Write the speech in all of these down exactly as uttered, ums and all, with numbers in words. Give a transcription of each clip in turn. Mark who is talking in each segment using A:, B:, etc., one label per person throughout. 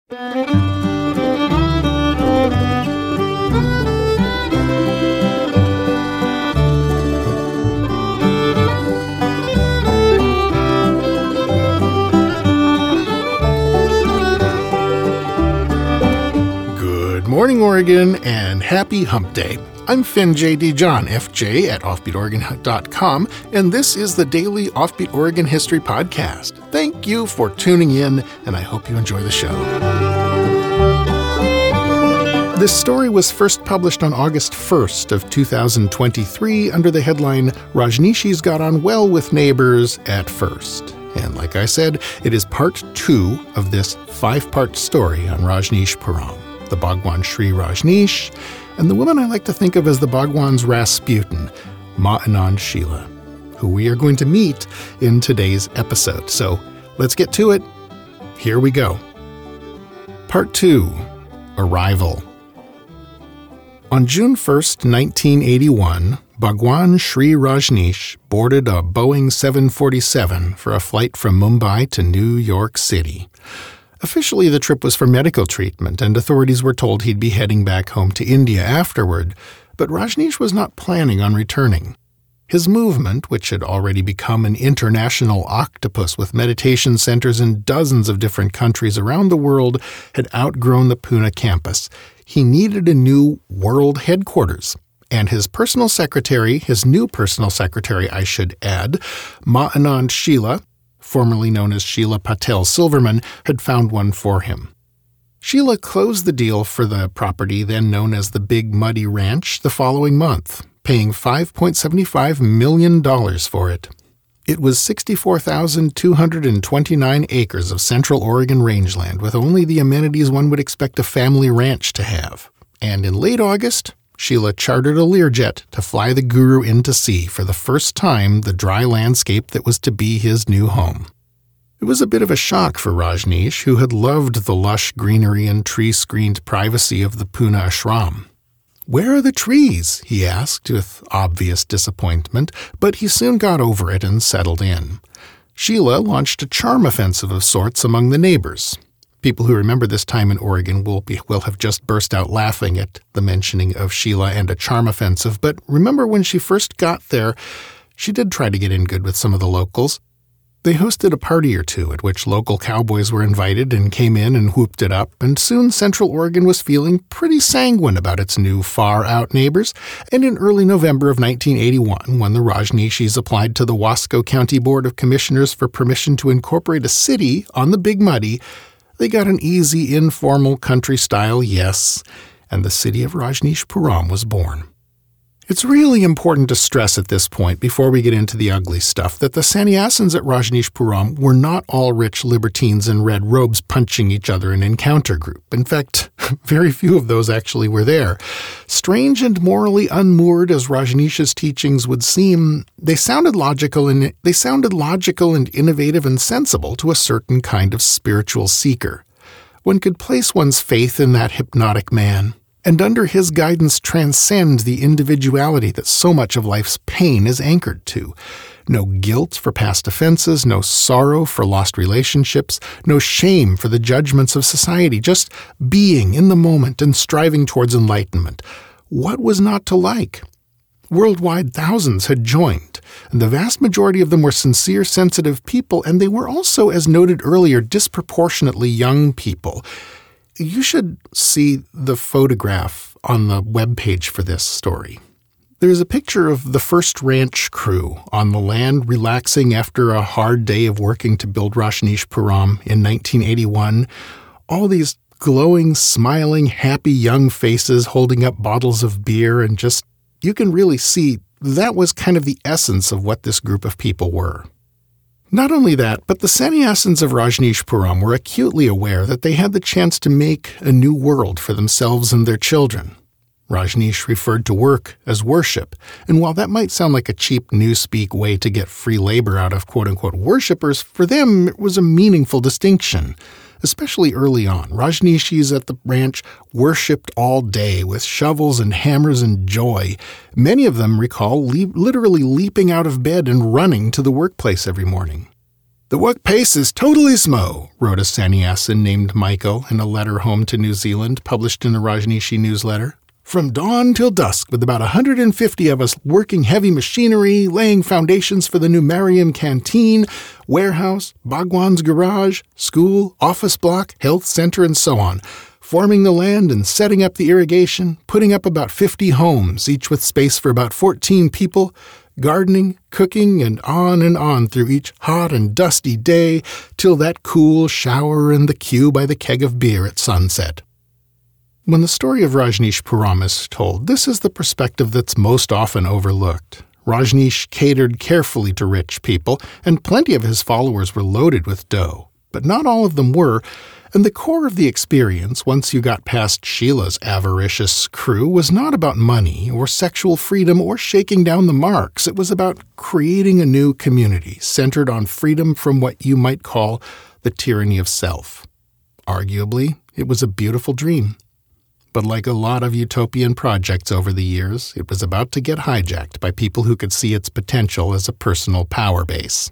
A: Good morning, Oregon, and happy Hump Day. I'm Finn J D. John, F J at offbeat oregon dot com, and this is the daily Offbeat Oregon History Podcast. Thank you for tuning in, and I hope you enjoy the show. This story was first published on August first of two thousand twenty-three under the headline, Rajneeshis Got On Well with Neighbors at First. And like I said, it is part two of this five-part story on Rajneeshpuram, the Bhagwan Shree Rajneesh, and the woman I like to think of as the Bhagwan's Rasputin, Ma Anand Sheela, who we are going to meet in today's episode. So let's get to it. Here we go. Part two, Arrival. On June first, nineteen eighty-one, Bhagwan Shree Rajneesh boarded a Boeing seven forty-seven for a flight from Mumbai to New York City. Officially, the trip was for medical treatment, and authorities were told he'd be heading back home to India afterward, but Rajneesh was not planning on returning. His movement, which had already become an international octopus with meditation centers in dozens of different countries around the world, had outgrown the Pune campus. He needed a new world headquarters, and his personal secretary, his new personal secretary, I should add, Ma Anand Sheela, formerly known as Sheela Patel Silverman, had found one for him. Sheela closed the deal for the property then known as the Big Muddy Ranch the following month, paying five point seven five million dollars for it. It was sixty-four thousand two hundred twenty-nine acres of Central Oregon rangeland with only the amenities one would expect a family ranch to have. And in late August, Sheela chartered a Learjet to fly the Guru into sea for the first time the dry landscape that was to be his new home. It was a bit of a shock for Rajneesh, who had loved the lush greenery and tree-screened privacy of the Pune ashram. "Where are the trees?" he asked with obvious disappointment, but he soon got over it and settled in. Sheela launched a charm offensive of sorts among the neighbors. People who remember this time in Oregon will be, will have just burst out laughing at the mentioning of Sheela and a charm offensive, but remember when she first got there, she did try to get in good with some of the locals. They hosted a party or two at which local cowboys were invited and came in and whooped it up, and soon Central Oregon was feeling pretty sanguine about its new far-out neighbors, and in early November of nineteen eighty-one, when the Rajneeshis applied to the Wasco County Board of Commissioners for permission to incorporate a city on the Big Muddy, they got an easy, informal, country-style yes, and the city of Rajneeshpuram was born. It's really important to stress at this point, before we get into the ugly stuff, that the sannyasins at Rajneeshpuram were not all rich libertines in red robes punching each other in encounter group. In fact, very few of those actually were there. Strange and morally unmoored as Rajneesh's teachings would seem, they sounded logical and they sounded logical and innovative and sensible to a certain kind of spiritual seeker. One could place one's faith in that hypnotic man, and under his guidance transcend the individuality that so much of life's pain is anchored to. No guilt for past offenses, no sorrow for lost relationships, no shame for the judgments of society, just being in the moment and striving towards enlightenment. What was not to like? Worldwide, thousands had joined, and the vast majority of them were sincere, sensitive people, and they were also, as noted earlier, disproportionately young people. You should see the photograph on the webpage for this story. There's a picture of the first ranch crew on the land relaxing after a hard day of working to build Rajneeshpuram in nineteen eighty-one. All these glowing, smiling, happy young faces holding up bottles of beer, and just, you can really see that was kind of the essence of what this group of people were. Not only that, but the sannyasins of Rajneeshpuram were acutely aware that they had the chance to make a new world for themselves and their children. Rajneesh referred to work as worship, and while that might sound like a cheap newspeak way to get free labor out of quote-unquote worshippers, for them it was a meaningful distinction. Especially early on, Rajneeshis at the ranch worshipped all day with shovels and hammers and joy. Many of them recall le- literally leaping out of bed and running to the workplace every morning. "The work pace is totally smo," wrote a sannyasin named Michael in a letter home to New Zealand published in a Rajneeshi newsletter. "From dawn till dusk, with about one hundred fifty of us working heavy machinery, laying foundations for the new Mariam canteen, warehouse, Bhagwan's garage, school, office block, health center, and so on, forming the land and setting up the irrigation, putting up about fifty homes, each with space for about fourteen people, gardening, cooking, and on and on through each hot and dusty day, till that cool shower and the queue by the keg of beer at sunset." When the story of Rajneeshpuram is told, this is the perspective that's most often overlooked. Rajneesh catered carefully to rich people, and plenty of his followers were loaded with dough. But not all of them were, and the core of the experience, once you got past Sheila's avaricious crew, was not about money or sexual freedom or shaking down the marks. It was about creating a new community centered on freedom from what you might call the tyranny of self. Arguably, it was a beautiful dream. But like a lot of utopian projects over the years, it was about to get hijacked by people who could see its potential as a personal power base.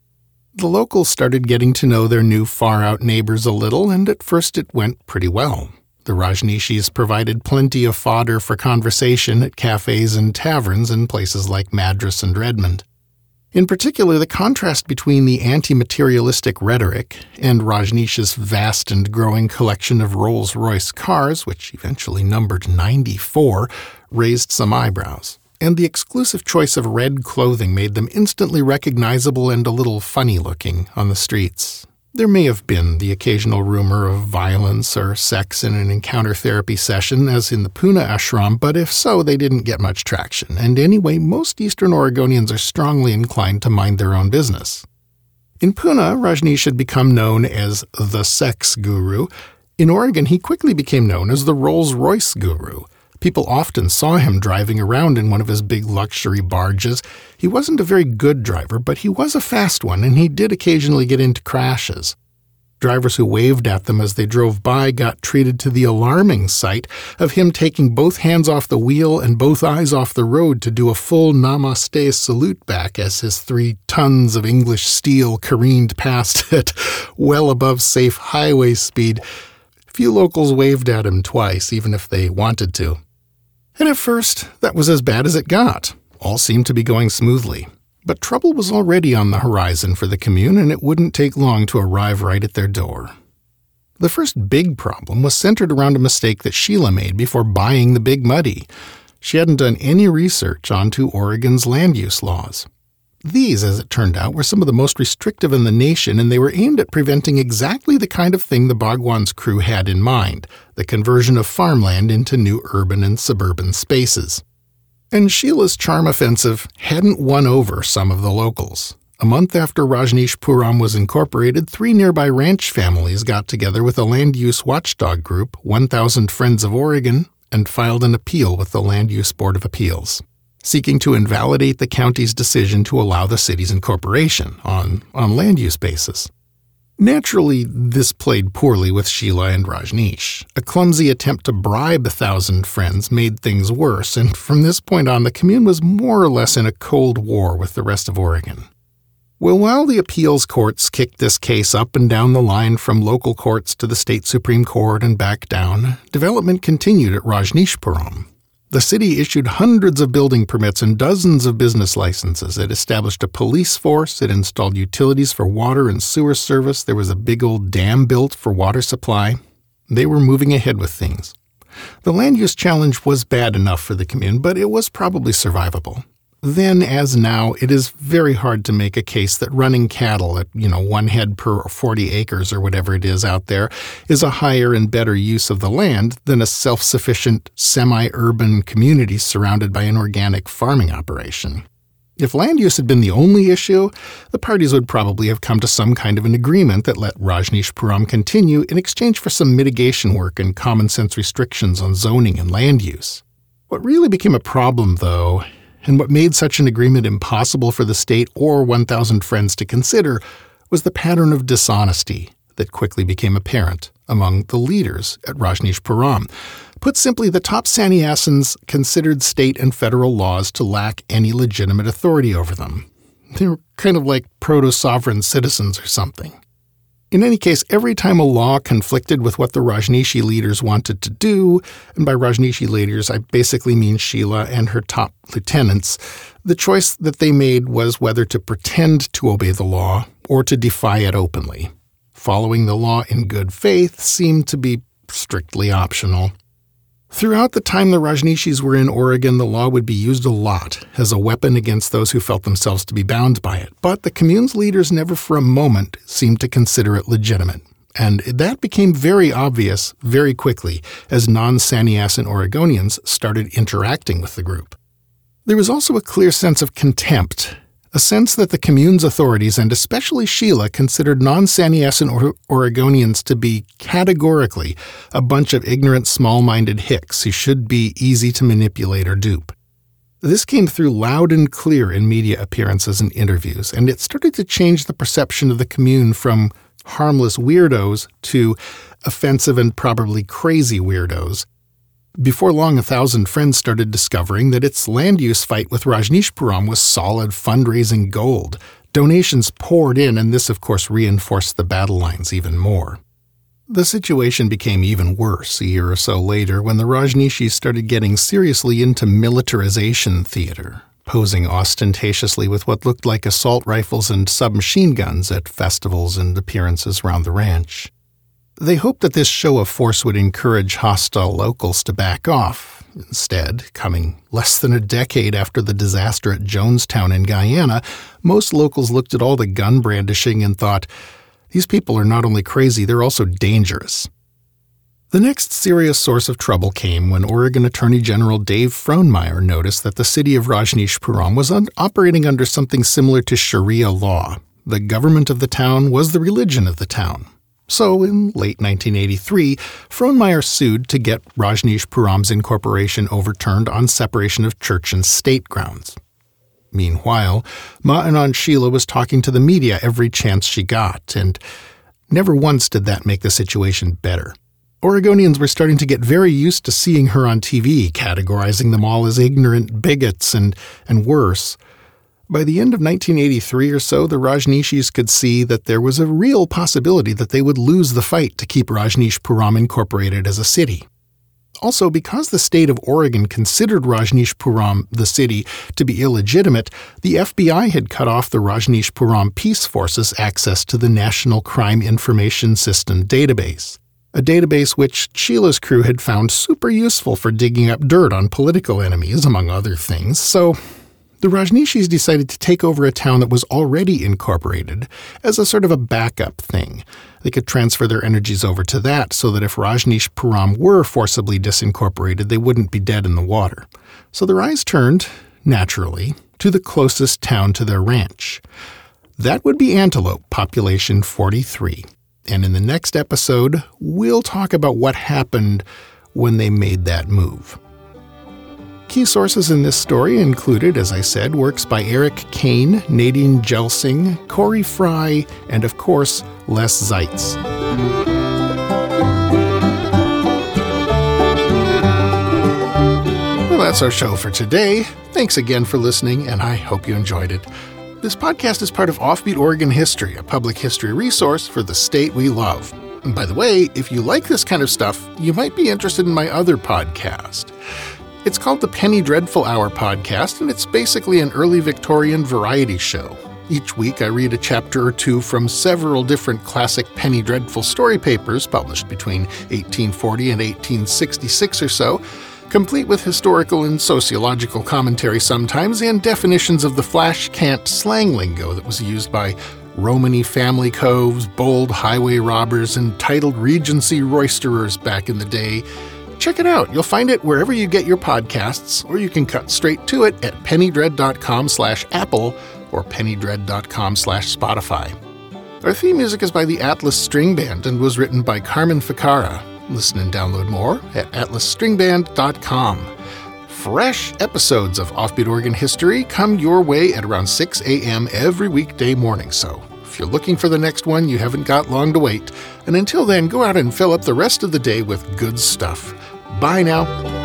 A: The locals started getting to know their new far-out neighbors a little, and at first it went pretty well. The Rajneeshis provided plenty of fodder for conversation at cafes and taverns in places like Madras and Redmond. In particular, the contrast between the anti-materialistic rhetoric and Rajneesh's vast and growing collection of Rolls-Royce cars, which eventually numbered ninety-four, raised some eyebrows. And the exclusive choice of red clothing made them instantly recognizable and a little funny-looking on the streets. There may have been the occasional rumor of violence or sex in an encounter therapy session, as in the Pune ashram, but if so, they didn't get much traction. And anyway, most Eastern Oregonians are strongly inclined to mind their own business. In Pune, Rajneesh had become known as the sex guru. In Oregon, he quickly became known as the Rolls-Royce guru. People often saw him driving around in one of his big luxury barges. He wasn't a very good driver, but he was a fast one, and he did occasionally get into crashes. Drivers who waved at them as they drove by got treated to the alarming sight of him taking both hands off the wheel and both eyes off the road to do a full namaste salute back as his three tons of English steel careened past at well above safe highway speed. Few locals waved at him twice, even if they wanted to. And at first, that was as bad as it got. All seemed to be going smoothly. But trouble was already on the horizon for the commune, and it wouldn't take long to arrive right at their door. The first big problem was centered around a mistake that Sheila made before buying the Big Muddy. She hadn't done any research onto Oregon's land use laws. These, as it turned out, were some of the most restrictive in the nation, and they were aimed at preventing exactly the kind of thing the Bhagwan's crew had in mind, the conversion of farmland into new urban and suburban spaces. And Sheila's charm offensive hadn't won over some of the locals. A month after Rajneeshpuram was incorporated, three nearby ranch families got together with a land use watchdog group, one thousand Friends of Oregon, and filed an appeal with the Land Use Board of Appeals, seeking to invalidate the county's decision to allow the city's incorporation on, on land use basis. Naturally, this played poorly with Sheila and Rajneesh. A clumsy attempt to bribe a thousand friends made things worse, and from this point on, the commune was more or less in a cold war with the rest of Oregon. Well, while the appeals courts kicked this case up and down the line from local courts to the state Supreme Court and back down, development continued at Rajneeshpuram. The city issued hundreds of building permits and dozens of business licenses. It established a police force. It installed utilities for water and sewer service. There was a big old dam built for water supply. They were moving ahead with things. The land use challenge was bad enough for the commune, but it was probably survivable. Then, as now, it is very hard to make a case that running cattle at, you know, one head per forty acres or whatever it is out there is a higher and better use of the land than a self-sufficient, semi-urban community surrounded by an organic farming operation. If land use had been the only issue, the parties would probably have come to some kind of an agreement that let Rajneeshpuram continue in exchange for some mitigation work and common-sense restrictions on zoning and land use. What really became a problem, though, and what made such an agreement impossible for the state or one thousand Friends to consider, was the pattern of dishonesty that quickly became apparent among the leaders at Rajneeshpuram. Put simply, the top sannyasins considered state and federal laws to lack any legitimate authority over them. They were kind of like proto-sovereign citizens or something. In any case, every time a law conflicted with what the Rajneeshi leaders wanted to do, and by Rajneeshi leaders I basically mean Sheela and her top lieutenants, the choice that they made was whether to pretend to obey the law or to defy it openly. Following the law in good faith seemed to be strictly optional. Throughout the time the Rajneeshis were in Oregon, the law would be used a lot as a weapon against those who felt themselves to be bound by it, but the commune's leaders never for a moment seemed to consider it legitimate. And that became very obvious very quickly as non-Sannyasin Oregonians started interacting with the group. There was also a clear sense of contempt, a sense that the commune's authorities, and especially Sheela, considered non-Sannyasin or- Oregonians to be categorically a bunch of ignorant, small-minded hicks who should be easy to manipulate or dupe. This came through loud and clear in media appearances and interviews, and it started to change the perception of the commune from harmless weirdos to offensive and probably crazy weirdos. Before long, A Thousand Friends started discovering that its land use fight with Rajneeshpuram was solid fundraising gold. Donations poured in, and this, of course, reinforced the battle lines even more. The situation became even worse a year or so later when the Rajneeshis started getting seriously into militarization theater, posing ostentatiously with what looked like assault rifles and submachine guns at festivals and appearances around the ranch. They hoped that this show of force would encourage hostile locals to back off. Instead, coming less than a decade after the disaster at Jonestown in Guyana, most locals looked at all the gun brandishing and thought, these people are not only crazy, they're also dangerous. The next serious source of trouble came when Oregon Attorney General Dave Frohnmeyer noticed that the city of Rajneeshpuram was un- operating under something similar to Sharia law. The government of the town was the religion of the town. So, in late nineteen eighty-three, Frohnmeyer sued to get Rajneeshpuram's incorporation overturned on separation of church and state grounds. Meanwhile, Ma'anan Sheela was talking to the media every chance she got, and never once did that make the situation better. Oregonians were starting to get very used to seeing her on T V, categorizing them all as ignorant bigots and, and worse. By the end of nineteen eighty-three or so, the Rajneeshis could see that there was a real possibility that they would lose the fight to keep Rajneeshpuram incorporated as a city. Also, because the state of Oregon considered Rajneeshpuram, the city, to be illegitimate, the F B I had cut off the Rajneeshpuram Peace Forces access to the National Crime Information System database, a database which Sheela's crew had found super useful for digging up dirt on political enemies, among other things, so the Rajneeshis decided to take over a town that was already incorporated as a sort of a backup thing. They could transfer their energies over to that so that if Rajneeshpuram were forcibly disincorporated, they wouldn't be dead in the water. So their eyes turned, naturally, to the closest town to their ranch. That would be Antelope, population forty-three. And in the next episode, we'll talk about what happened when they made that move. Key sources in this story included, as I said, works by Eric Kane, Nadine Jelsing, Corey Fry, and of course, Les Zeitz. Well, that's our show for today. Thanks again for listening, and I hope you enjoyed it. This podcast is part of Offbeat Oregon History, a public history resource for the state we love. And by the way, if you like this kind of stuff, you might be interested in my other podcast. It's called the Penny Dreadful Hour podcast, and it's basically an early Victorian variety show. Each week I read a chapter or two from several different classic Penny Dreadful story papers published between eighteen forty and eighteen sixty-six or so, complete with historical and sociological commentary sometimes, and definitions of the flash cant slang lingo that was used by Romany family coves, bold highway robbers, and titled Regency roisterers back in the day. Check it out. You'll find it wherever you get your podcasts, or you can cut straight to it at pennydread.com slash Apple or pennydread.com slash Spotify. Our theme music is by the Atlas String Band and was written by Carmen Ficara. Listen and download more at atlas string band dot com. Fresh episodes of Offbeat Oregon History come your way at around six a.m. every weekday morning, so if you're looking for the next one, you haven't got long to wait. And until then, go out and fill up the rest of the day with good stuff. Bye now.